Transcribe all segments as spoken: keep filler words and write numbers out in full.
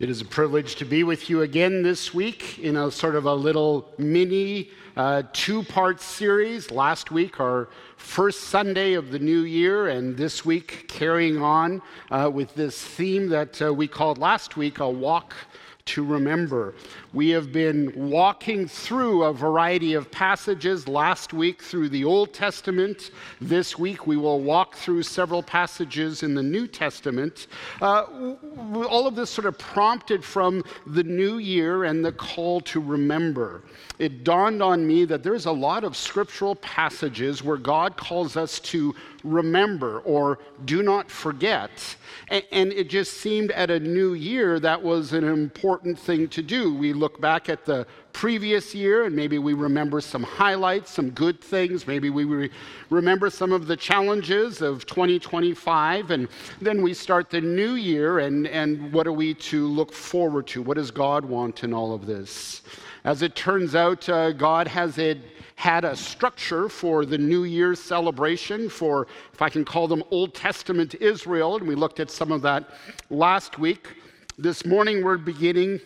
It is a privilege to be with you again this week in a sort of a little mini uh, two-part series. Last week, our first Sunday of the new year, and this week carrying on uh, with this theme that uh, we called last week, A Walk to Remember. We have been walking through a variety of passages last week through the Old Testament. This week we will walk through several passages in the New Testament. Uh, all of this sort of prompted from the new year and the call to remember. It dawned on me that there's a lot of scriptural passages where God calls us to remember or do not forget. And it just seemed at a new year that was an important thing to do. We look back at the previous year and maybe we remember some highlights, some good things. Maybe we re- remember some of the challenges of twenty twenty-five. And then we start the new year and, and what are we to look forward to? What does God want in all of this? As it turns out, uh, God has it. had a structure for the New Year's celebration for, if I can call them, Old Testament Israel, and we looked at some of that last week. This morning we're beginning,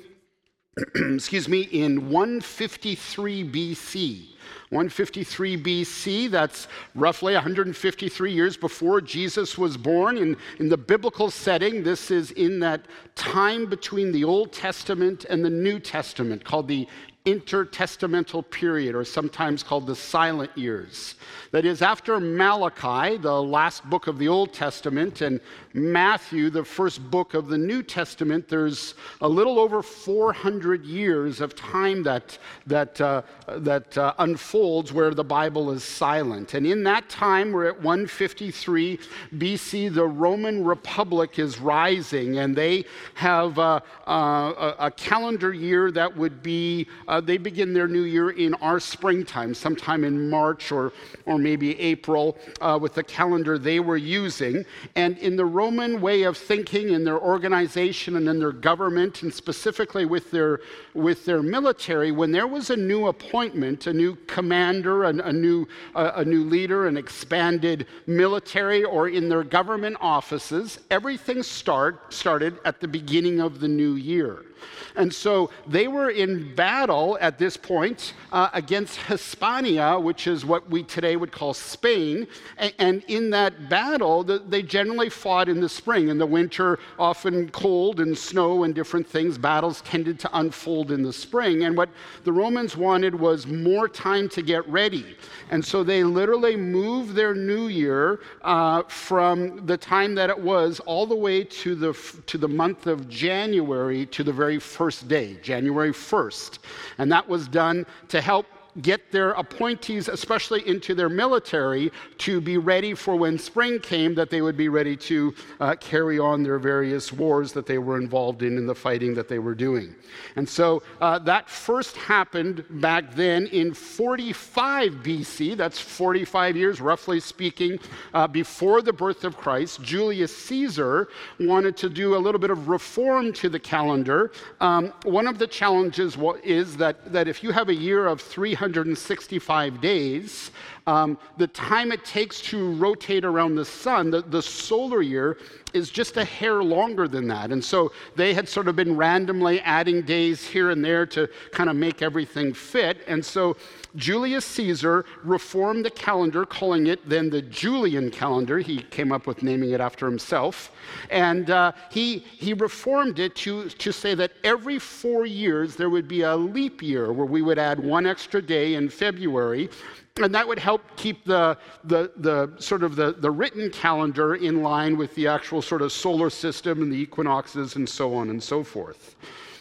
excuse me, in one fifty-three B C. one fifty-three B C, that's roughly one hundred fifty-three years before Jesus was born. In, in the biblical setting, this is in that time between the Old Testament and the New Testament, called the intertestamental period, or sometimes called the silent years. That is, after Malachi, the last book of the Old Testament, and Matthew, the first book of the New Testament, there's a little over four hundred years of time that that uh, that uh, unfolds where the Bible is silent. And in that time, we're at one fifty-three B C, the Roman Republic is rising, and they have uh, uh, a, a calendar year that would be Uh, they begin their new year in our springtime, sometime in March or, or maybe April, uh, with the calendar they were using. And in the Roman way of thinking, in their organization and in their government, and specifically with their, with their military, when there was a new appointment, a new commander, a, a, new, uh, a new leader, an expanded military, or in their government offices, everything start, started at the beginning of the new year. And so they were in battle at this point uh, against Hispania, which is what we today would call Spain. And, and in that battle, the, they generally fought in the spring. In the winter, often cold and snow and different things, battles tended to unfold in the spring. And what the Romans wanted was more time to get ready. And so they literally moved their new year uh, from the time that it was all the way to the to the month of January, to the very first day, January first. And that was done to help get their appointees, especially into their military, to be ready for when spring came, that they would be ready to uh, carry on their various wars that they were involved in and the fighting that they were doing. And so uh, that first happened back then in forty-five B C. That's forty-five years, roughly speaking, uh, before the birth of Christ. Julius Caesar wanted to do a little bit of reform to the calendar. Um, one of the challenges is that, that if you have a year of three hundred sixty-five days, um, the time it takes to rotate around the sun, the, the solar year, is just a hair longer than that. And so they had sort of been randomly adding days here and there to kind of make everything fit. And so Julius Caesar reformed the calendar, calling it then the Julian calendar. He came up with naming it after himself. And uh, he, he reformed it to, to say that every four years there would be a leap year where we would add one extra day in February. And that would help keep the, the, the sort of the, the written calendar in line with the actual sort of solar system and the equinoxes and so on and so forth.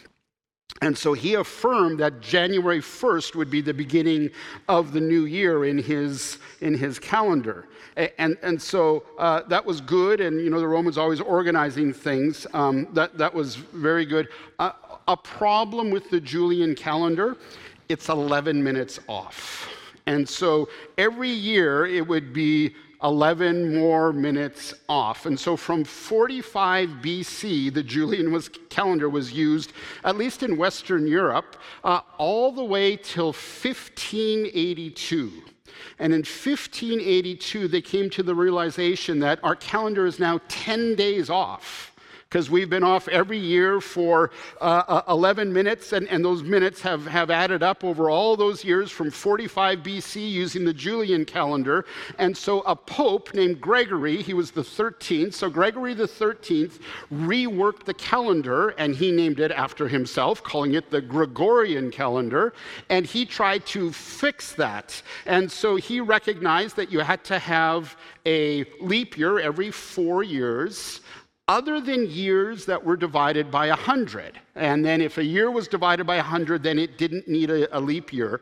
And so he affirmed that January first would be the beginning of the new year in his, in his calendar. And, and so uh, that was good, and you know the Romans always organizing things. Um, that, that was very good. Uh, a problem with the Julian calendar, it's eleven minutes off. And so every year it would be eleven more minutes off. And so from forty-five B C, the Julian was, calendar was used, at least in Western Europe, uh, all the way till fifteen eighty-two. And in fifteen eighty-two, they came to the realization that our calendar is now ten days off because we've been off every year for uh, eleven minutes, and, and those minutes have, have added up over all those years from forty-five B C using the Julian calendar. And so a pope named Gregory, he was the thirteenth, so Gregory the thirteenth reworked the calendar, and he named it after himself, calling it the Gregorian calendar, and he tried to fix that. And so he recognized that you had to have a leap year every four years, other than years that were divided by one hundred. And then if a year was divided by one hundred, then it didn't need a, a leap year,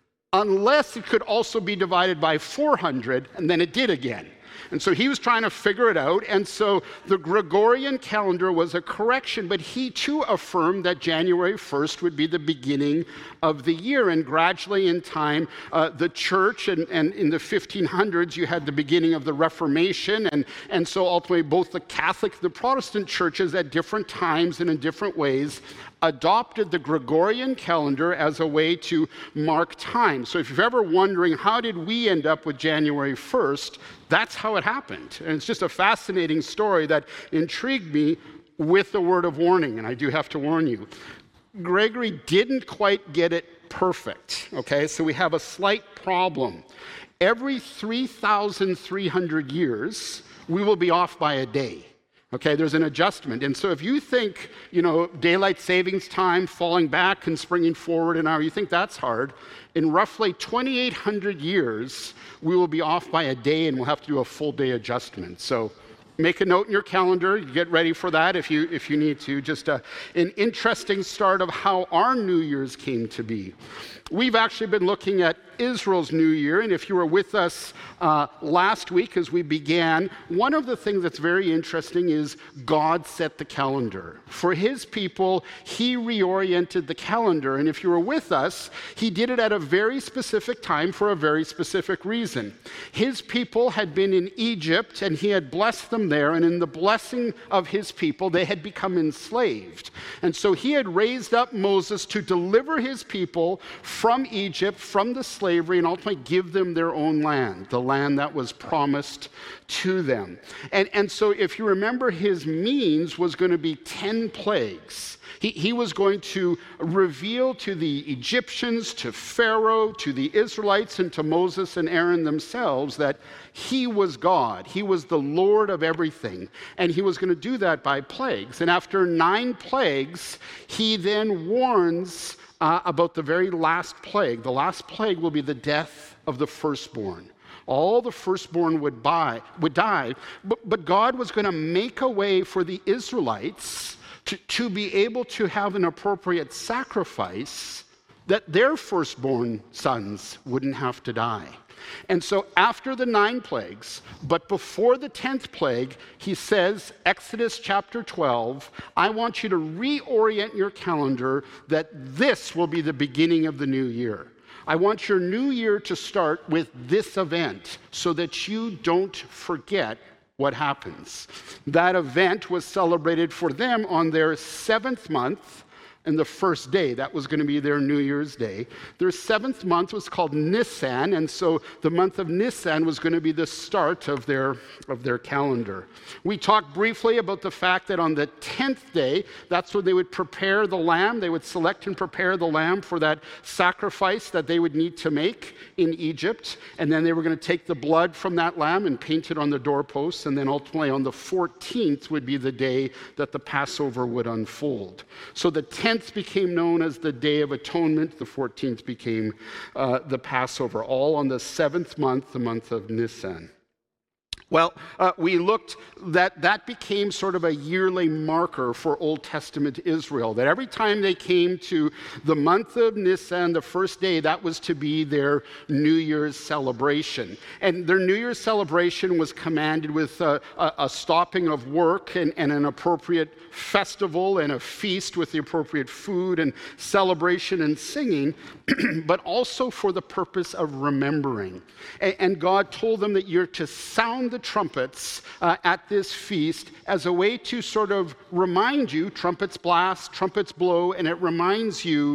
unless it could also be divided by four hundred, and then it did again. And so he was trying to figure it out, and so the Gregorian calendar was a correction, but he too affirmed that January first would be the beginning of the year, and gradually in time, uh, the church, and, and in the fifteen hundreds, you had the beginning of the Reformation, and, and so ultimately both the Catholic, the Protestant churches at different times and in different ways adopted the Gregorian calendar as a way to mark time. So if you're ever wondering, how did we end up with January first? That's how it happened. And it's just a fascinating story that intrigued me with the word of warning, and I do have to warn you. Gregory didn't quite get it perfect, okay? So we have a slight problem. Every three thousand three hundred years, we will be off by a day. Okay, there's an adjustment. And so if you think, you know, daylight savings time, falling back and springing forward an hour, you think that's hard. In roughly twenty-eight hundred years, we will be off by a day and we'll have to do a full day adjustment. So make a note in your calendar. Get ready for that if you if you need to. Just a, an interesting start of how our New Year's came to be. We've actually been looking at Israel's New Year, and if you were with us uh, last week as we began, one of the things that's very interesting is God set the calendar. For his people, he reoriented the calendar, and if you were with us, he did it at a very specific time for a very specific reason. His people had been in Egypt, and he had blessed them there, and in the blessing of his people, they had become enslaved. And so he had raised up Moses to deliver his people from Egypt, from the slavery, and ultimately give them their own land, the land that was promised to them. And, and so if you remember, his means was going to be ten plagues. He, he was going to reveal to the Egyptians, to Pharaoh, to the Israelites, and to Moses and Aaron themselves that he was God. He was the Lord of everything. And he was going to do that by plagues. And after nine plagues, he then warns Uh, about the very last plague. The last plague will be the death of the firstborn. All the firstborn would, buy, would die, but, but God was going to make a way for the Israelites to, to be able to have an appropriate sacrifice that their firstborn sons wouldn't have to die. And so after the nine plagues, but before the tenth plague, he says, Exodus chapter twelve, I want you to reorient your calendar that this will be the beginning of the new year. I want your new year to start with this event so that you don't forget what happens. That event was celebrated for them on their seventh month, and the first day. That was going to be their New Year's Day. Their seventh month was called Nisan, and so the month of Nisan was going to be the start of their, of their calendar. We talked briefly about the fact that on the tenth day, that's when they would prepare the lamb. They would select and prepare the lamb for that sacrifice that they would need to make in Egypt, and then they were going to take the blood from that lamb and paint it on the doorposts, and then ultimately on the fourteenth would be the day that the Passover would unfold. So the tenth became known as the Day of Atonement. The fourteenth became uh, the Passover, all on the seventh month, the month of Nisan. Well, uh, we looked that that became sort of a yearly marker for Old Testament Israel, that every time they came to the month of Nisan, the first day, that was to be their New Year's celebration. And their New Year's celebration was commanded with a, a, a stopping of work and, and an appropriate festival and a feast with the appropriate food and celebration and singing, but also for the purpose of remembering. And, and God told them that you're to sound the trumpets uh, at this feast as a way to sort of remind you, trumpets blast, trumpets blow, and it reminds you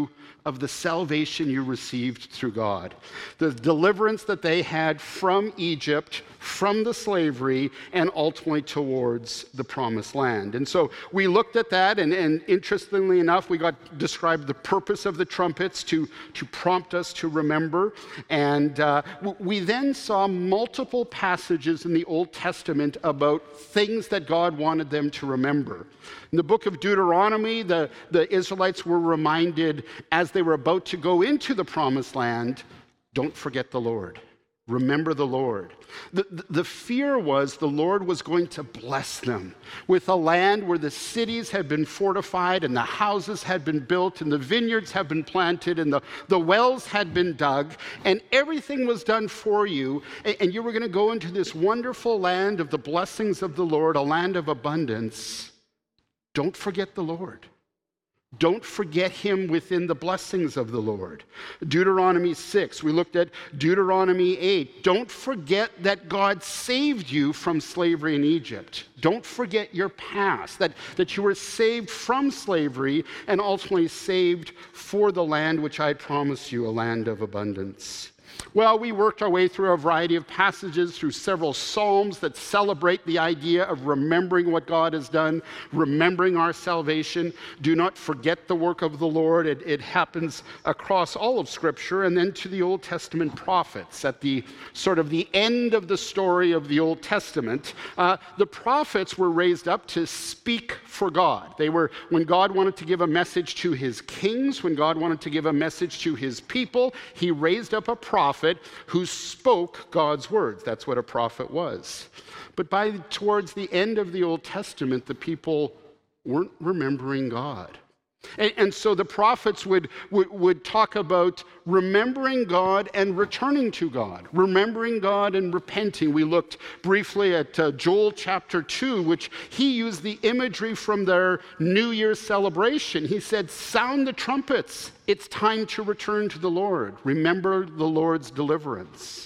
of the salvation you received through God, the deliverance that they had from Egypt, from the slavery, and ultimately towards the promised land. And so we looked at that, and, and interestingly enough, we got described the purpose of the trumpets to, to prompt us to remember. And uh, we then saw multiple passages in the Old Testament about things that God wanted them to remember. In the book of Deuteronomy, the, the Israelites were reminded as they were about to go into the promised land, don't forget the Lord. Remember the Lord. The, the, the fear was the Lord was going to bless them with a land where the cities had been fortified and the houses had been built and the vineyards had been planted and the, the wells had been dug and everything was done for you. And, and you were going to go into this wonderful land of the blessings of the Lord, a land of abundance. Don't forget the Lord. Don't forget him within the blessings of the Lord. Deuteronomy six, we looked at Deuteronomy eight. Don't forget that God saved you from slavery in Egypt. Don't forget your past, that, that you were saved from slavery and ultimately saved for the land which I promised you, a land of abundance. Well, we worked our way through a variety of passages, through several psalms that celebrate the idea of remembering what God has done, remembering our salvation. Do not forget the work of the Lord. It, it happens across all of Scripture, and then to the Old Testament prophets. At the sort of the end of the story of the Old Testament, uh, the prophets were raised up to speak for God. They were, when God wanted to give a message to his kings, when God wanted to give a message to his people, he raised up a prophet prophet who spoke God's words. That's what a prophet was. But by towards the end of the Old Testament, the people weren't remembering God. And, and so the prophets would, would, would talk about remembering God and returning to God, remembering God and repenting. We looked briefly at uh, Joel chapter two, which he used the imagery from their New Year's celebration. He said, sound the trumpets. It's time to return to the Lord. Remember the Lord's deliverance.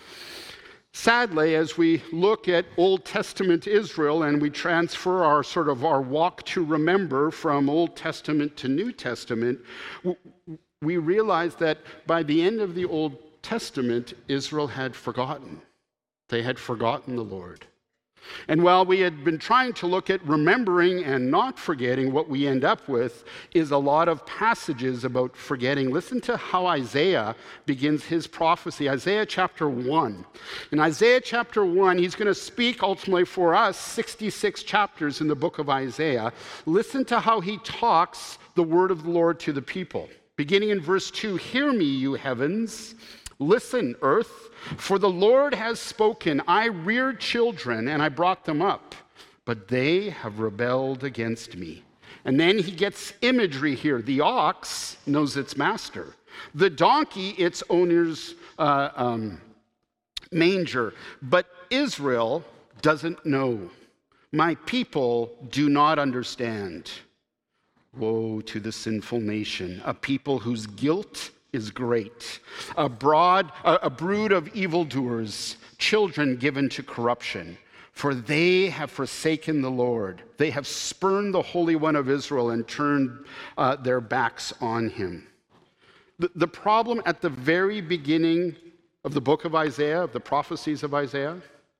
Sadly, as we look at Old Testament Israel and we transfer our sort of our walk to remember from Old Testament to New Testament, we realize that by the end of the Old Testament, Israel had forgotten. They had forgotten the Lord. And while we had been trying to look at remembering and not forgetting, what we end up with is a lot of passages about forgetting. Listen to how Isaiah begins his prophecy. Isaiah chapter one. In Isaiah chapter one, he's going to speak ultimately for us sixty-six chapters in the book of Isaiah. Listen to how he talks the word of the Lord to the people. Beginning in verse two, hear me, you heavens. Listen, earth, for the Lord has spoken. I reared children and I brought them up, but they have rebelled against me. And then he gets imagery here. The ox knows its master. The donkey, its owner's uh, um, manger. But Israel doesn't know. My people do not understand. Woe to the sinful nation, a people whose guilt is great, a broad, a, a brood of evildoers, children given to corruption. For they have forsaken the Lord. They have spurned the Holy One of Israel and turned uh, their backs on him. The, the problem at the very beginning of the book of Isaiah, of the prophecies of Isaiah,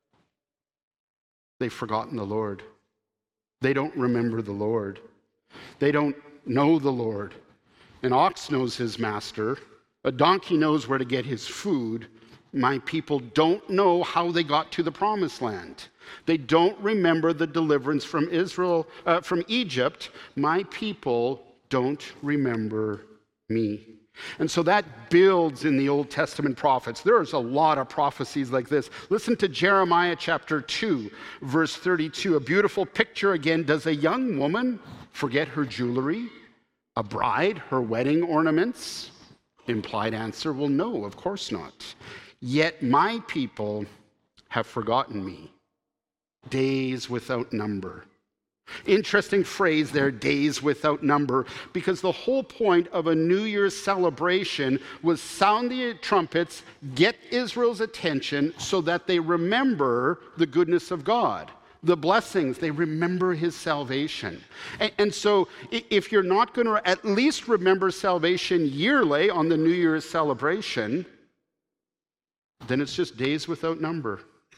they've forgotten the Lord. They don't remember the Lord. They don't know the Lord. An ox knows his master. A donkey knows where to get his food. My people don't know how they got to the promised land. They don't remember the deliverance from Israel, uh, from Egypt. My people don't remember me. And so that builds in the Old Testament prophets. There's a lot of prophecies like this. Listen to Jeremiah chapter two, verse thirty-two. A beautiful picture again. Does a young woman forget her jewelry? A bride, her wedding ornaments? Implied answer, well, no, of course not. Yet my people have forgotten me. Days without number. Interesting phrase there, days without number, because the whole point of a New Year's celebration was sound the trumpets, get Israel's attention so that they remember the goodness of God. the blessings. They remember his salvation. And, and so if you're not going to at least remember salvation yearly on the New Year's celebration, then it's just days without number.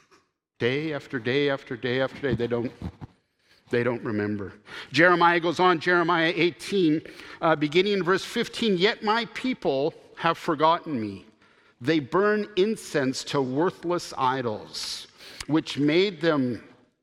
Day after day after day after day, they don't, they don't remember. Jeremiah goes on, Jeremiah eighteen, uh, beginning in verse fifteen, "Yet my people have forgotten me. They burn incense to worthless idols, which made them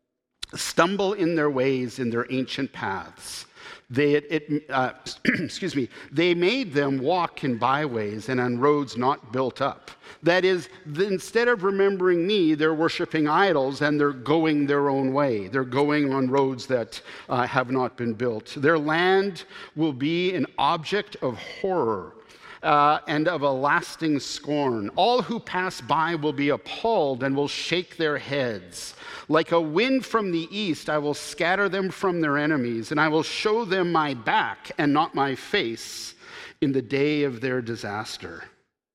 stumble in their ways, in their ancient paths. They, it, it, uh, excuse me, they made them walk in byways and on roads not built up." That is, instead of remembering me, they're worshiping idols and they're going their own way. They're going on roads that uh, have not been built. Their land will be an object of horror uh, and of a lasting scorn. All who pass by will be appalled and will shake their heads. Like a wind from the east, I will scatter them from their enemies, and I will show them my back and not my face in the day of their disaster.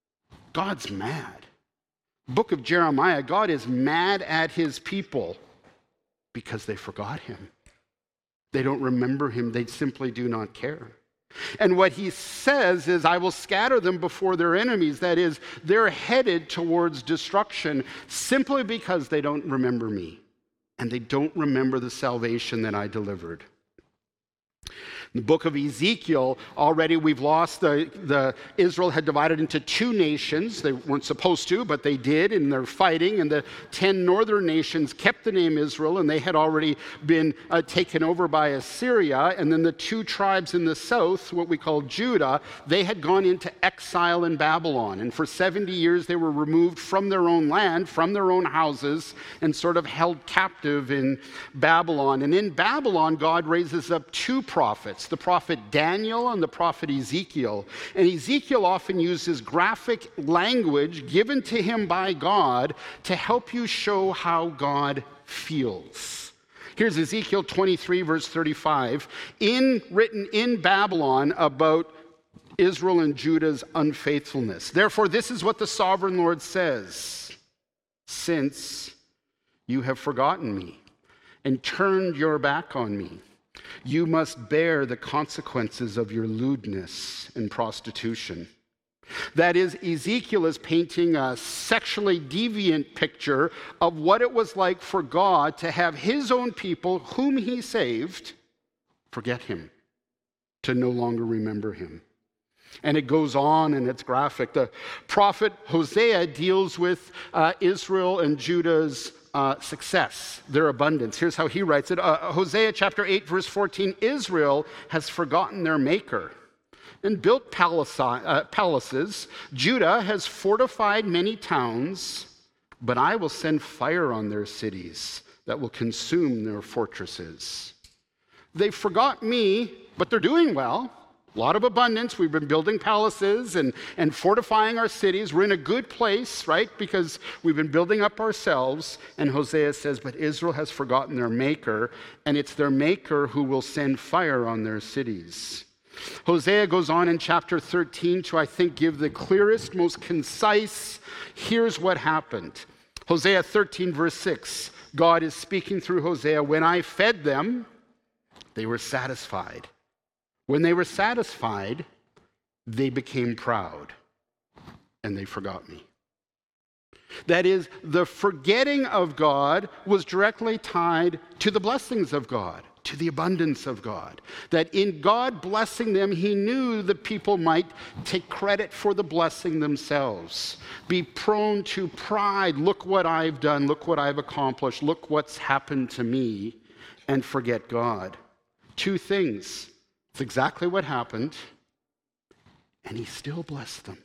God's mad. Book of Jeremiah, God is mad at his people because they forgot him. They don't remember him. They simply do not care. And what he says is, I will scatter them before their enemies. That is, they're headed towards destruction simply because they don't remember me. And they don't remember the salvation that I delivered. In the book of Ezekiel, already we've lost the, the Israel had divided into two nations. They weren't supposed to, but they did, and they're fighting. And the ten northern nations kept the name Israel, and they had already been uh, taken over by Assyria. And then the two tribes in the south, what we call Judah, they had gone into exile in Babylon. And for seventy years, they were removed from their own land, from their own houses, and sort of held captive in Babylon. And in Babylon, God raises up two prophets, the prophet Daniel and the prophet Ezekiel. And Ezekiel often uses graphic language given to him by God to help you show how God feels. Here's Ezekiel twenty-three, verse thirty-five, in, written in Babylon about Israel and Judah's unfaithfulness. "Therefore, this is what the sovereign Lord says: since you have forgotten me and turned your back on me, you must bear the consequences of your lewdness and prostitution." That is, Ezekiel is painting a sexually deviant picture of what it was like for God to have his own people, whom he saved, forget him, to no longer remember him. And it goes on and it's graphic. The prophet Hosea deals with uh, Israel and Judah's Uh, success, their abundance. Here's how he writes it. Uh, Hosea chapter eight, verse fourteen, "Israel has forgotten their maker and built palace, uh, palaces. Judah has fortified many towns, but I will send fire on their cities that will consume their fortresses." They forgot me, but they're doing well. A lot of abundance. We've been building palaces and, and fortifying our cities. We're in a good place, right? Because we've been building up ourselves. And Hosea says, but Israel has forgotten their maker, and it's their maker who will send fire on their cities. Hosea goes on in chapter thirteen to, I think, give the clearest, most concise, here's what happened. Hosea thirteen, verse six, God is speaking through Hosea, "When I fed them, they were satisfied. When they were satisfied, they became proud, and they forgot me." That is, the forgetting of God was directly tied to the blessings of God, to the abundance of God. That in God blessing them, he knew the people might take credit for the blessing themselves, be prone to pride. Look what I've done, look what I've accomplished, look what's happened to me, and forget God. Two things. It's exactly what happened, and he still blessed them.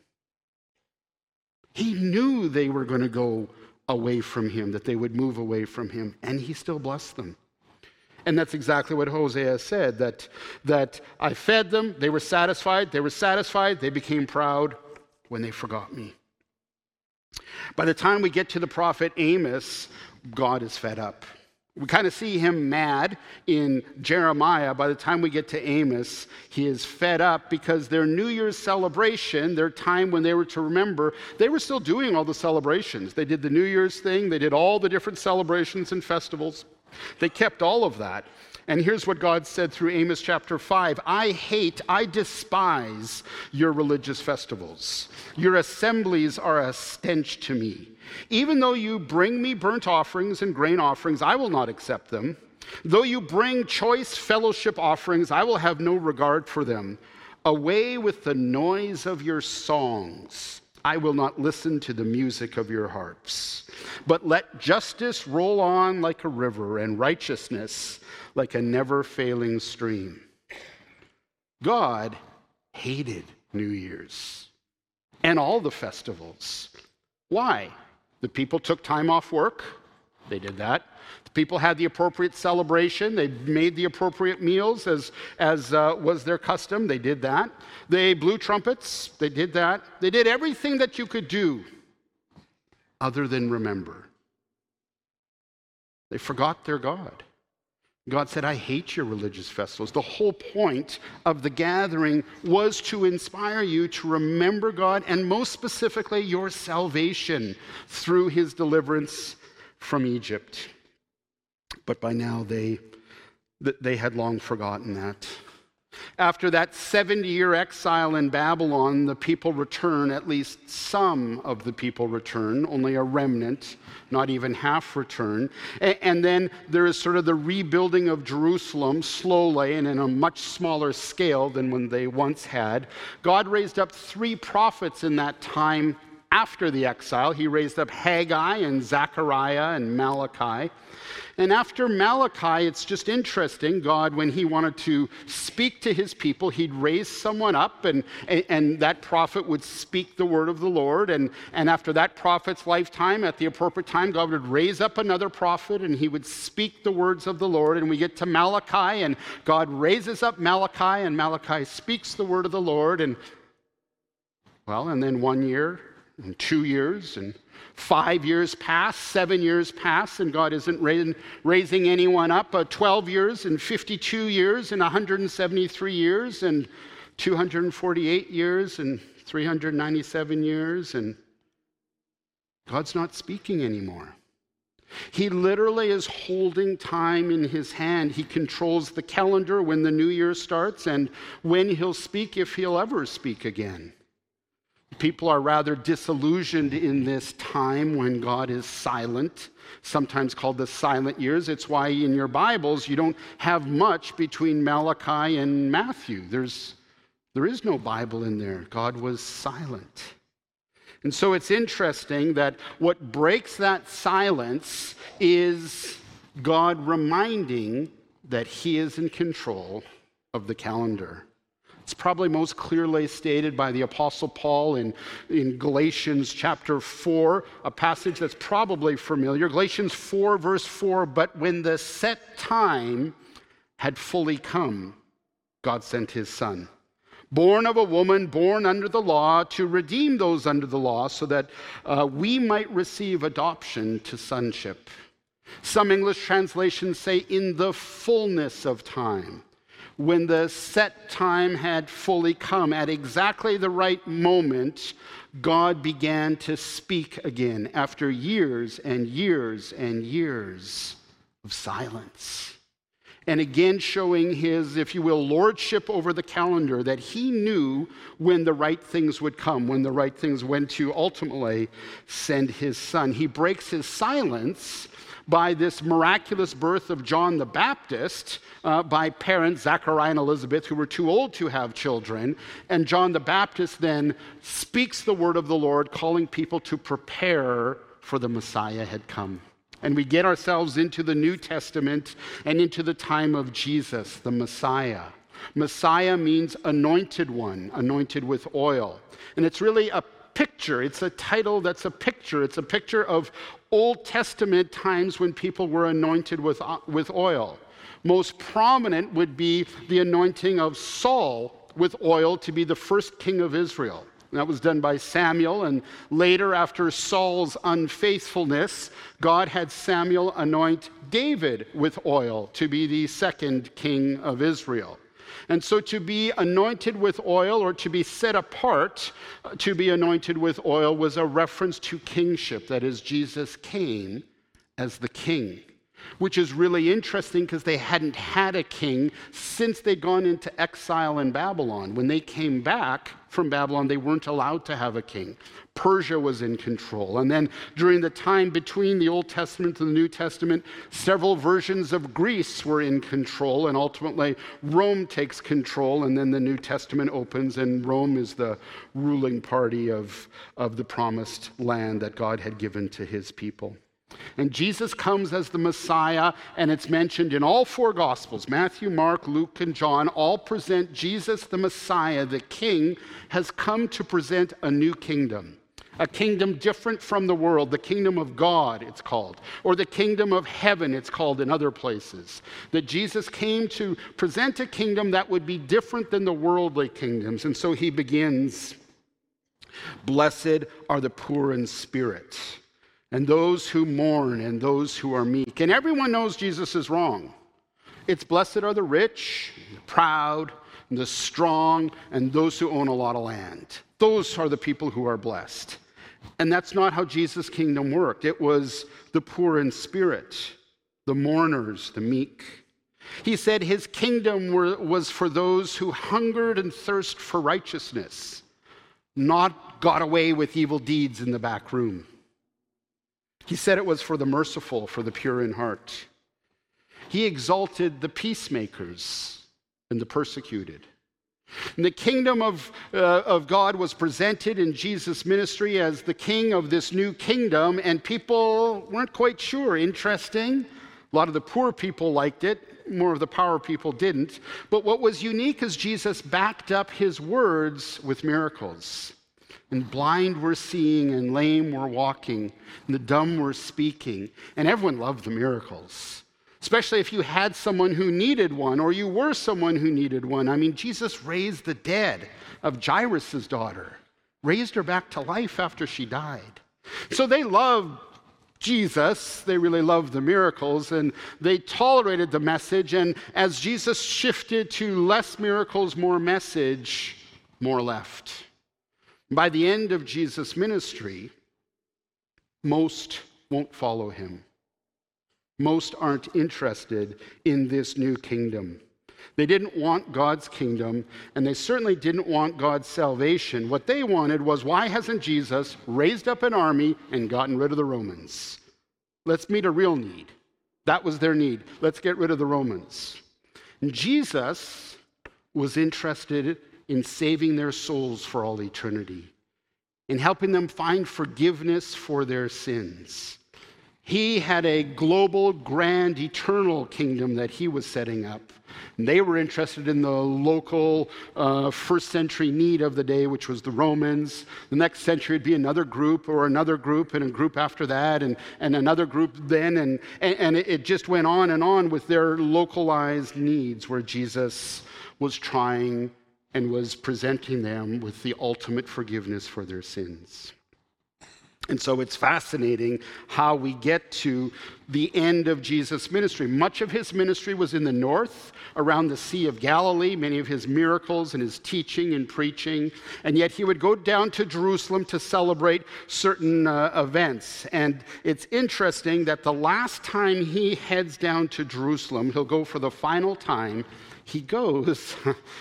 He knew they were going to go away from him, that they would move away from him, and he still blessed them. And that's exactly what Hosea said, that, that I fed them, they were satisfied, they were satisfied, they became proud when they forgot me. By the time we get to the prophet Amos, God is fed up. We kind of see him mad in Jeremiah. By the time we get to Amos, he is fed up because their New Year's celebration, their time when they were to remember, they were still doing all the celebrations. They did the New Year's thing. They did all the different celebrations and festivals. They kept all of that. And here's what God said through Amos chapter five. I hate, I despise your religious festivals. Your assemblies are a stench to me. Even though you bring me burnt offerings and grain offerings, I will not accept them. Though you bring choice fellowship offerings, I will have no regard for them. Away with the noise of your songs. I will not listen to the music of your harps. But let justice roll on like a river and righteousness like a never-failing stream. God hated New Year's and all the festivals. Why? The people took time off work. They did that. The people had the appropriate celebration. They made the appropriate meals as, as uh, was their custom. They did that. They blew trumpets. They did that. They did everything that you could do other than remember. They forgot their God. God said, I hate your religious festivals. The whole point of the gathering was to inspire you to remember God, and most specifically, your salvation through his deliverance from Egypt. But by now, they, they had long forgotten that. After that seventy-year exile in Babylon, the people return, at least some of the people return, only a remnant, not even half return. And then there is sort of the rebuilding of Jerusalem slowly and in a much smaller scale than when they once had. God raised up three prophets in that time after the exile. He raised up Haggai and Zechariah and Malachi. And after Malachi, it's just interesting. God, when he wanted to speak to his people, he'd raise someone up, and, and, and that prophet would speak the word of the Lord. And, and after that prophet's lifetime, at the appropriate time, God would raise up another prophet, and he would speak the words of the Lord. And we get to Malachi, and God raises up Malachi, and Malachi speaks the word of the Lord. And, well, and then one year, and two years, and five years pass, seven years pass, and God isn't raising, raising anyone up. Uh, twelve years, and fifty-two years, and one hundred seventy-three years, and two hundred forty-eight years, and three hundred ninety-seven years, and God's not speaking anymore. He literally is holding time in his hand. He controls the calendar when the new year starts and when he'll speak, if he'll ever speak again. People are rather disillusioned in this time when God is silent, sometimes called the silent years. It's why in your Bibles you don't have much between Malachi and Matthew. There's, there is no Bible in there. God was silent. And so it's interesting that what breaks that silence is God reminding that he is in control of the calendar. It's probably most clearly stated by the Apostle Paul in, in Galatians chapter four, a passage that's probably familiar. Galatians four, verse four, but when the set time had fully come, God sent his son, born of a woman, born under the law, to redeem those under the law so that uh, we might receive adoption to sonship. Some English translations say in the fullness of time. When the set time had fully come, at exactly the right moment, God began to speak again after years and years and years of silence. And again showing his, if you will, lordship over the calendar, that he knew when the right things would come, when the right things went to ultimately send his son. He breaks his silence by this miraculous birth of John the Baptist uh, by parents, Zechariah and Elizabeth, who were too old to have children. And John the Baptist then speaks the word of the Lord, calling people to prepare for the Messiah had come. And we get ourselves into the New Testament and into the time of Jesus, the Messiah. Messiah means anointed one, anointed with oil. And it's really a picture. It's a title that's a picture. It's a picture of Old Testament times when people were anointed with, with oil. Most prominent would be the anointing of Saul with oil to be the first king of Israel. And that was done by Samuel, and later, after Saul's unfaithfulness, God had Samuel anoint David with oil to be the second king of Israel. And so to be anointed with oil, or to be set apart to be anointed with oil, was a reference to kingship. That is, Jesus came as the king. which is really interesting because they hadn't had a king since they'd gone into exile in Babylon. When they came back from Babylon, they weren't allowed to have a king. Persia was in control. And then during the time between the Old Testament and the New Testament, several versions of Greece were in control, and ultimately Rome takes control, and then the New Testament opens, and Rome is the ruling party of, of the promised land that God had given to his people. And Jesus comes as the Messiah, and it's mentioned in all four Gospels. Matthew, Mark, Luke, and John all present Jesus, the Messiah, the King, has come to present a new kingdom. A kingdom different from the world, the kingdom of God, it's called, or the kingdom of heaven, it's called in other places. That Jesus came to present a kingdom that would be different than the worldly kingdoms. And so he begins, "Blessed are the poor in spirit, and those who mourn, and those who are meek." And everyone knows Jesus is wrong. It's blessed are the rich, the proud, and the strong, and those who own a lot of land. Those are the people who are blessed. And that's not how Jesus' kingdom worked. It was the poor in spirit, the mourners, the meek. He said his kingdom were, was for those who hungered and thirst for righteousness, not got away with evil deeds in the back room. He said it was for the merciful, for the pure in heart. He exalted the peacemakers and the persecuted. And the kingdom of, uh, of God was presented in Jesus' ministry as the king of this new kingdom, and people weren't quite sure. Interesting. A lot of the poor people liked it. More of the power people didn't. But what was unique is Jesus backed up his words with miracles. And blind were seeing, and lame were walking, and the dumb were speaking. And everyone loved the miracles. Especially if you had someone who needed one, or you were someone who needed one. I mean, Jesus raised the dead of Jairus' daughter, raised her back to life after she died. So they loved Jesus, they really loved the miracles, and they tolerated the message. And as Jesus shifted to less miracles, more message, more left. By the end of Jesus' ministry, most won't follow him. Most aren't interested in this new kingdom. They didn't want God's kingdom, and they certainly didn't want God's salvation. What they wanted was, why hasn't Jesus raised up an army and gotten rid of the Romans? Let's meet a real need. That was their need. Let's get rid of the Romans. And Jesus was interested in saving their souls for all eternity, in helping them find forgiveness for their sins. He had a global, grand, eternal kingdom that he was setting up. And they were interested in the local uh, first century need of the day, which was the Romans. The next century would be another group, or another group, and a group after that, and, and another group then. And, and, and it just went on and on with their localized needs, where Jesus was trying and was presenting them with the ultimate forgiveness for their sins. And so it's fascinating how we get to the end of Jesus' ministry. Much of his ministry was in the north, around the Sea of Galilee, many of his miracles and his teaching and preaching. And yet he would go down to Jerusalem to celebrate certain uh, events. And it's interesting that the last time he heads down to Jerusalem, he'll go for the final time, he goes,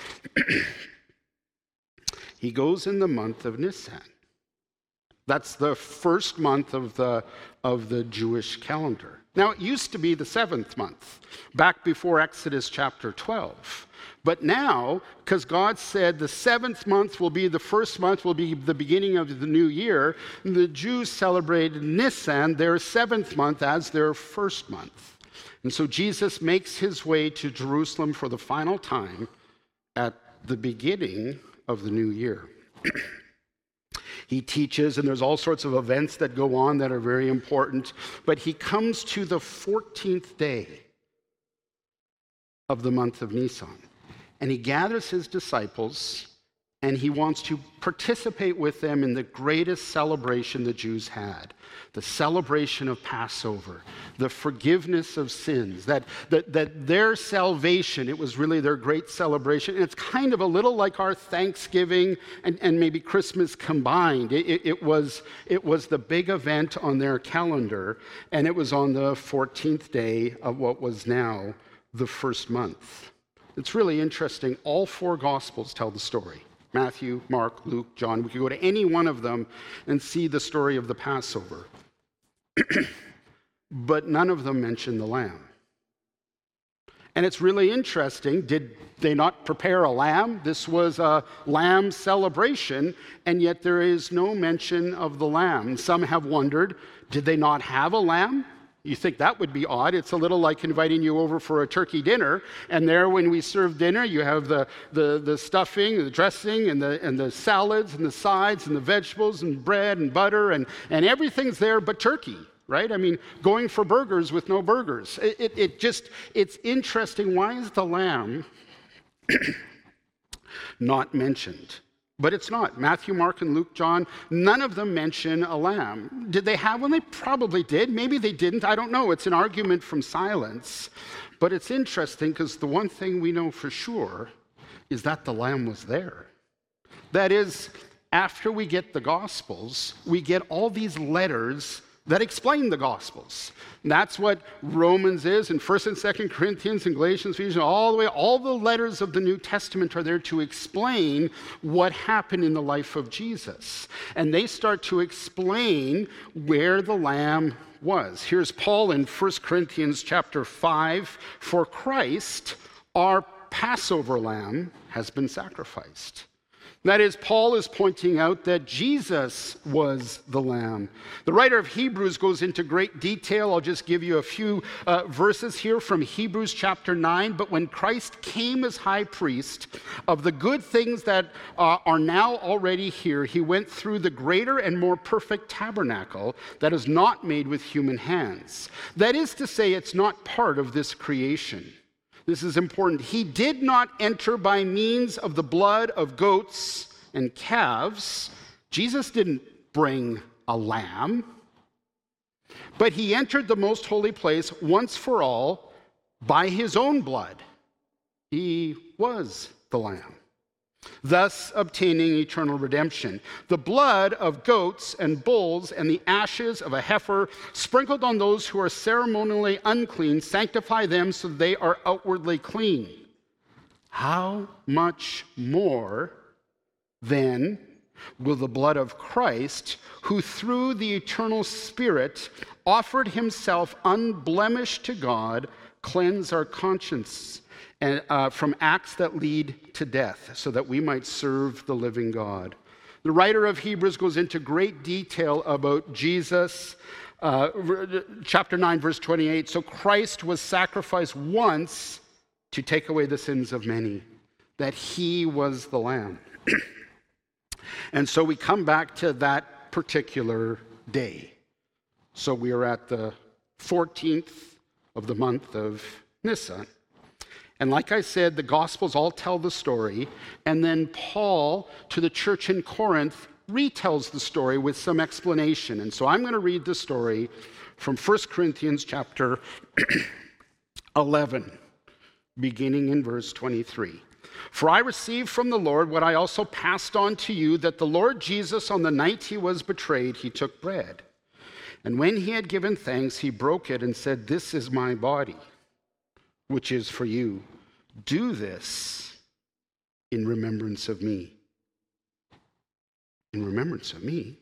he goes in the month of Nisan. That's the first month of the, of the Jewish calendar. Now, it used to be the seventh month, back before Exodus chapter twelve. But now, because God said the seventh month will be the first month, will be the beginning of the new year, the Jews celebrated Nisan, their seventh month, as their first month. And so Jesus makes his way to Jerusalem for the final time at the beginning of the new year. He teaches, and there's all sorts of events that go on that are very important. But he comes to the fourteenth day of the month of Nisan. And he gathers his disciples, and he wants to participate with them in the greatest celebration the Jews had, the celebration of Passover, the forgiveness of sins, that, that, that their salvation, it was really their great celebration. And it's kind of a little like our Thanksgiving and, and maybe Christmas combined. It, it, it, was, it was the big event on their calendar, and it was on the fourteenth day of what was now the first month. It's really interesting. All four Gospels tell the story. Matthew, Mark, Luke, John. We could go to any one of them and see the story of the Passover. But none of them mention the lamb. And it's really interesting. Did they not prepare a lamb? This was a lamb celebration, and yet there is no mention of the lamb. Some have wondered, did they not have a lamb? You think that would be odd. It's a little like inviting you over for a turkey dinner, and there when we serve dinner, you have the, the, the stuffing, the dressing, and the, and the salads, and the sides, and the vegetables, and bread, and butter, and, and everything's there but turkey. Right? I mean, going for burgers with no burgers. It, it, it just, it's interesting. Why is the lamb not mentioned? But it's not. Matthew, Mark, and Luke, John, none of them mention a lamb. Did they have one? They probably did. Maybe they didn't. I don't know. It's an argument from silence. But it's interesting because the one thing we know for sure is that the lamb was there. That is, after we get the Gospels, we get all these letters that explain the Gospels. And that's what Romans is, and First and Second Corinthians and Galatians, Ephesians, all the way, all the letters of the New Testament are there to explain what happened in the life of Jesus. And they start to explain where the Lamb was. Here's Paul in First Corinthians chapter five. For Christ, our Passover lamb, has been sacrificed. That is, Paul is pointing out that Jesus was the Lamb. The writer of Hebrews goes into great detail. I'll just give you a few uh, verses here from Hebrews chapter nine. But when Christ came as high priest of the good things that uh, are now already here, he went through the greater and more perfect tabernacle that is not made with human hands. That is to say, it's not part of this creation. This is important. He did not enter by means of the blood of goats and calves. Jesus didn't bring a lamb. But he entered the most holy place once for all by his own blood. He was the lamb, thus obtaining eternal redemption. The blood of goats and bulls and the ashes of a heifer sprinkled on those who are ceremonially unclean sanctify them so they are outwardly clean. How much more then will the blood of Christ, who through the eternal Spirit offered himself unblemished to God, cleanse our conscience and uh, from acts that lead to death, so that we might serve the living God. The writer of Hebrews goes into great detail about Jesus. Uh, chapter nine, verse twenty-eight. So Christ was sacrificed once to take away the sins of many, that he was the Lamb. And so we come back to that particular day. So we are at the fourteenth of the month of Nisan. And like I said, the Gospels all tell the story, and then Paul, to the church in Corinth, retells the story with some explanation. And so I'm going to read the story from First Corinthians chapter eleven, beginning in verse twenty-three. For I received from the Lord what I also passed on to you, that the Lord Jesus, on the night he was betrayed, he took bread. And when he had given thanks, he broke it and said, "This is my body, which is for you. Do this in remembrance of me." In remembrance of me?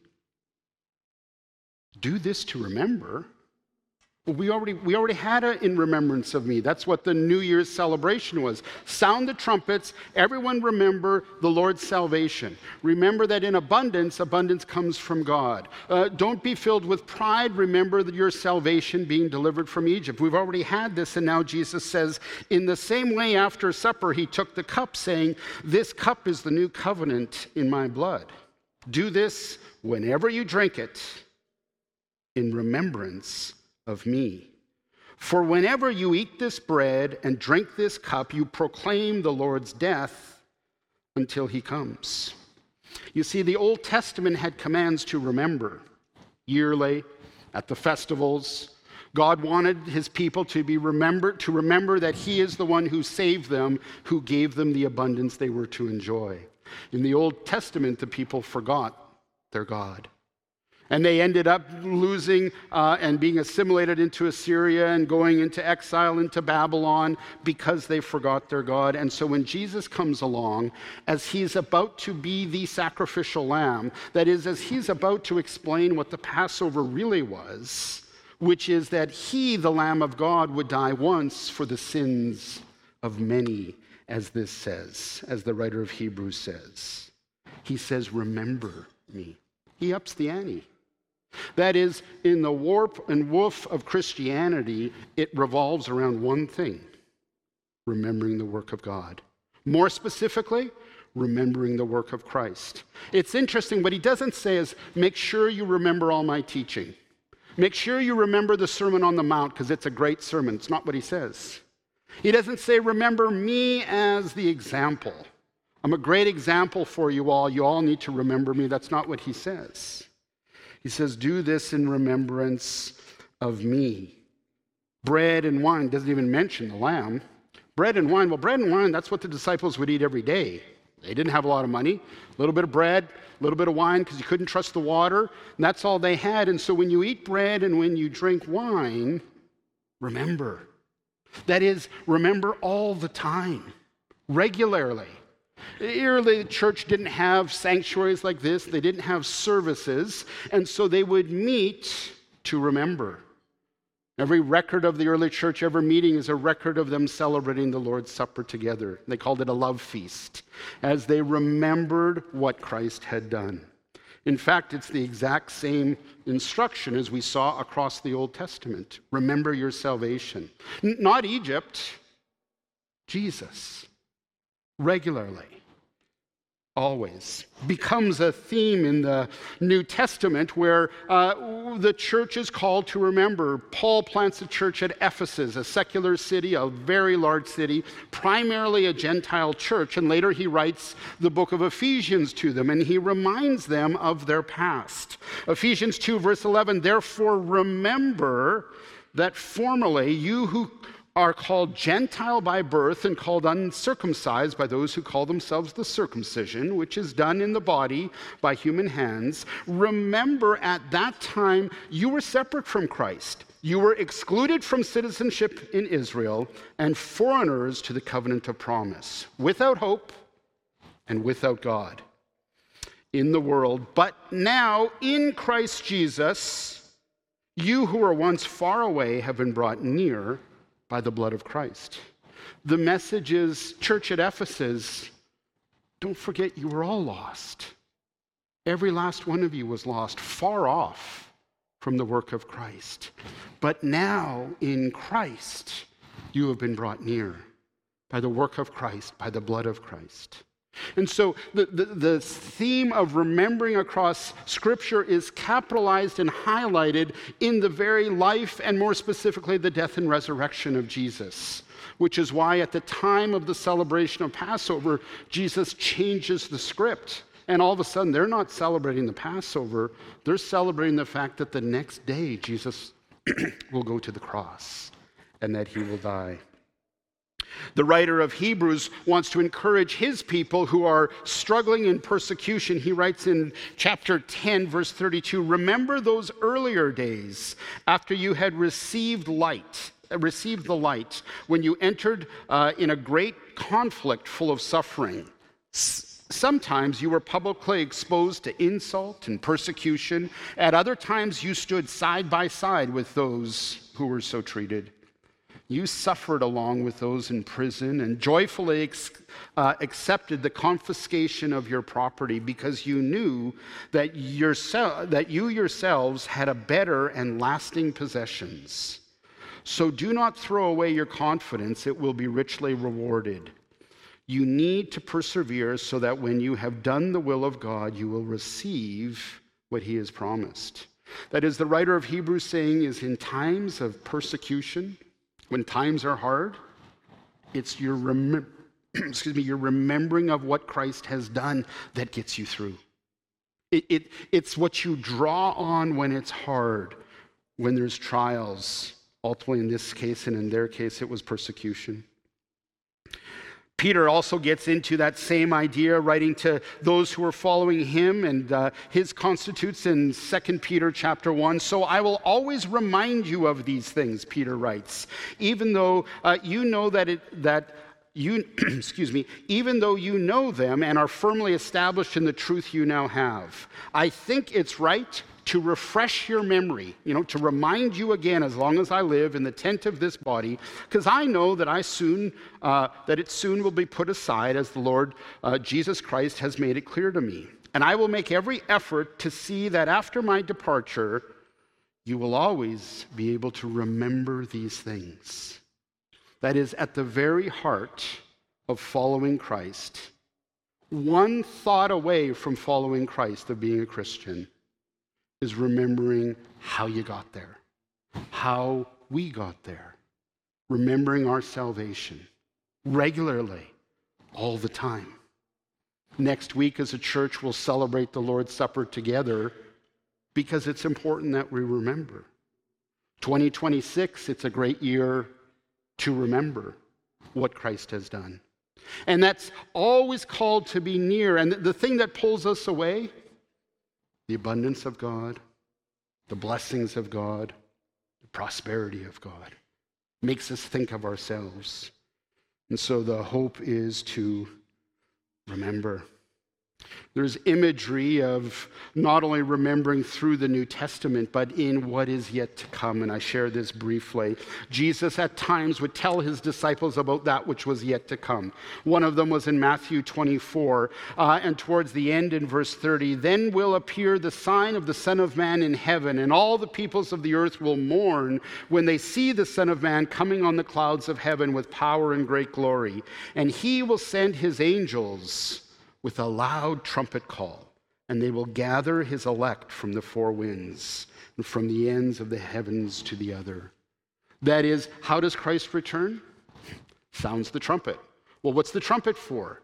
Do this to remember? Well, we already, we already had it in remembrance of me. That's what the New Year's celebration was. Sound the trumpets. Everyone remember the Lord's salvation. Remember that in abundance, abundance comes from God. Uh, don't be filled with pride. Remember that your salvation being delivered from Egypt. We've already had this, and now Jesus says, in the same way after supper, he took the cup, saying, "This cup is the new covenant in my blood. Do this whenever you drink it in remembrance of me. For whenever you eat this bread and drink this cup, you proclaim the Lord's death until he comes." You see, the Old Testament had commands to remember yearly, at the festivals, God wanted his people to be remembered, to remember that he is the one who saved them, who gave them the abundance they were to enjoy. In the Old Testament, the people forgot their God. And they ended up losing uh, and being assimilated into Assyria and going into exile into Babylon because they forgot their God. And so when Jesus comes along, as he's about to be the sacrificial lamb, that is, as he's about to explain what the Passover really was, which is that he, the Lamb of God, would die once for the sins of many, as this says, as the writer of Hebrews says. He says, remember me. He ups the ante. That is, in the warp and woof of Christianity, it revolves around one thing: remembering the work of God. More specifically, remembering the work of Christ. It's interesting, what he doesn't say is, make sure you remember all my teaching. Make sure you remember the Sermon on the Mount, because it's a great sermon. It's not what he says. He doesn't say, remember me as the example. I'm a great example for you all. You all need to remember me. That's not what he says. He says, do this in remembrance of me. Bread and wine, doesn't even mention the lamb. Bread and wine, well, bread and wine, that's what the disciples would eat every day. They didn't have a lot of money. A little bit of bread, a little bit of wine, because you couldn't trust the water, and that's all they had. And so when you eat bread and when you drink wine, remember. That is, remember all the time, regularly. The early church didn't have sanctuaries like this. They didn't have services, and so they would meet to remember. Every record of the early church, every meeting is a record of them celebrating the Lord's Supper together. They called it a love feast, as they remembered what Christ had done. In fact, it's the exact same instruction as we saw across the Old Testament. Remember your salvation. N- not Egypt, Jesus. Regularly. Always. Becomes a theme in the New Testament where uh, the church is called to remember. Paul plants a church at Ephesus, a secular city, a very large city, primarily a Gentile church, and later he writes the book of Ephesians to them, and he reminds them of their past. Ephesians two, verse eleven, therefore remember that formerly you who are called Gentile by birth and called uncircumcised by those who call themselves the circumcision, which is done in the body by human hands. Remember, at that time, you were separate from Christ. You were excluded from citizenship in Israel and foreigners to the covenant of promise, without hope and without God in the world. But now, in Christ Jesus, you who were once far away have been brought near by the blood of Christ. The message is, church at Ephesus, don't forget you were all lost. Every last one of you was lost, far off from the work of Christ. But now in Christ, you have been brought near by the work of Christ, by the blood of Christ. And so the, the, the theme of remembering across Scripture is capitalized and highlighted in the very life and more specifically the death and resurrection of Jesus, which is why at the time of the celebration of Passover, Jesus changes the script. And all of a sudden, they're not celebrating the Passover, they're celebrating the fact that the next day Jesus will go to the cross and that he will die. The writer of Hebrews wants to encourage his people who are struggling in persecution. He writes in chapter ten, verse thirty-two, remember those earlier days after you had received light, received the light, when you entered uh, in a great conflict full of suffering. S- Sometimes you were publicly exposed to insult and persecution. At other times you stood side by side with those who were so treated. You suffered along with those in prison and joyfully ex- uh, accepted the confiscation of your property because you knew that, yourse- that you yourselves had a better and lasting possessions. So do not throw away your confidence, it will be richly rewarded. You need to persevere so that when you have done the will of God, you will receive what he has promised. That is, the writer of Hebrews saying is in times of persecution, when times are hard, it's your, rem- excuse me, your remembering of what Christ has done that gets you through. It, it, it's what you draw on when it's hard, when there's trials, Ultimately, in this case and in their case, it was persecution. Peter also gets into that same idea, writing to those who are following him, and uh, his constitutes in Second Peter chapter one. So I will always remind you of these things, Peter writes, even though uh, you know that it that you excuse me, even though you know them and are firmly established in the truth you now have. I think it's right to refresh your memory, you know, to remind you again, as long as I live in the tent of this body, because I know that I soon, uh, that it soon will be put aside, as the Lord uh, Jesus Christ has made it clear to me. And I will make every effort to see that after my departure, you will always be able to remember these things. That is at the very heart of following Christ. One thought away from following Christ, of being a Christian, is remembering how you got there, how we got there, remembering our salvation regularly, all the time. Next week as a church, we'll celebrate the Lord's Supper together because it's important that we remember. twenty twenty-six, it's a great year to remember what Christ has done. And that's always called to be near. And the thing that pulls us away, the abundance of God, the blessings of God, the prosperity of God, makes us think of ourselves. And so the hope is to remember. There's imagery of not only remembering through the New Testament, but in what is yet to come. And I share this briefly. Jesus at times would tell his disciples about that which was yet to come. One of them was in Matthew twenty-four, uh, and towards the end in verse thirty, then will appear the sign of the Son of Man in heaven, and all the peoples of the earth will mourn when they see the Son of Man coming on the clouds of heaven with power and great glory. And he will send his angels with a loud trumpet call, and they will gather his elect from the four winds and from the ends of the heavens to the other. That is, how does Christ return? Sounds the trumpet. Well, what's the trumpet for?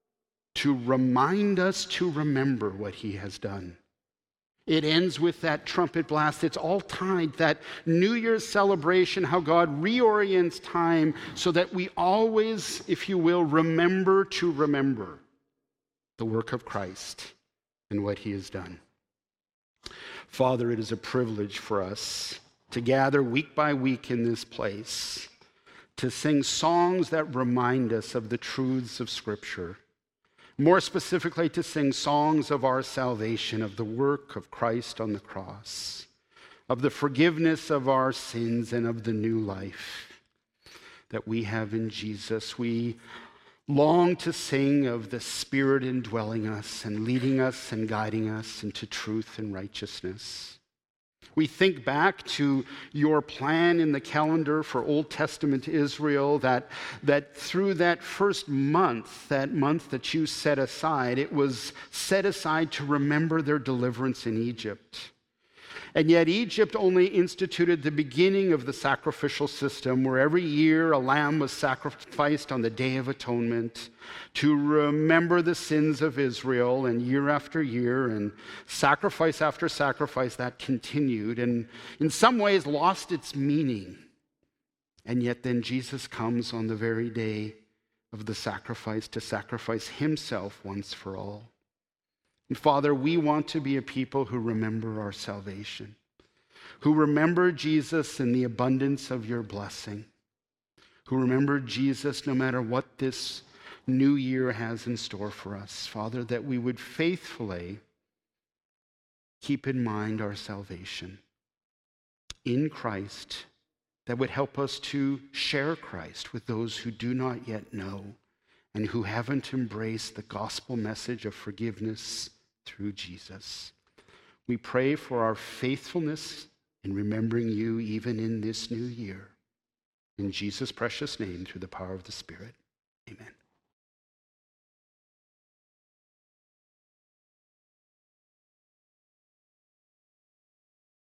To remind us to remember what he has done. It ends with that trumpet blast. It's all tied, that New Year's celebration, how God reorients time so that we always, if you will, remember to remember the work of Christ and what he has done. Father, it is a privilege for us to gather week by week in this place, to sing songs that remind us of the truths of Scripture. More specifically, to sing songs of our salvation, of the work of Christ on the cross, of the forgiveness of our sins, and of the new life that we have in Jesus. We long to sing of the Spirit indwelling us and leading us and guiding us into truth and righteousness. We think back to your plan in the calendar for Old Testament Israel, that, that through that first month, that month that you set aside, it was set aside to remember their deliverance in Egypt. And yet Egypt only instituted the beginning of the sacrificial system, where every year a lamb was sacrificed on the Day of Atonement to remember the sins of Israel, and year after year, and sacrifice after sacrifice, that continued, and in some ways lost its meaning. And yet then Jesus comes on the very day of the sacrifice to sacrifice himself once for all. And Father, we want to be a people who remember our salvation, who remember Jesus in the abundance of your blessing, who remember Jesus no matter what this new year has in store for us. Father, that we would faithfully keep in mind our salvation in Christ, that would help us to share Christ with those who do not yet know and who haven't embraced the gospel message of forgiveness through Jesus. We pray for our faithfulness in remembering you even in this new year. In Jesus' precious name, through the power of the Spirit. Amen.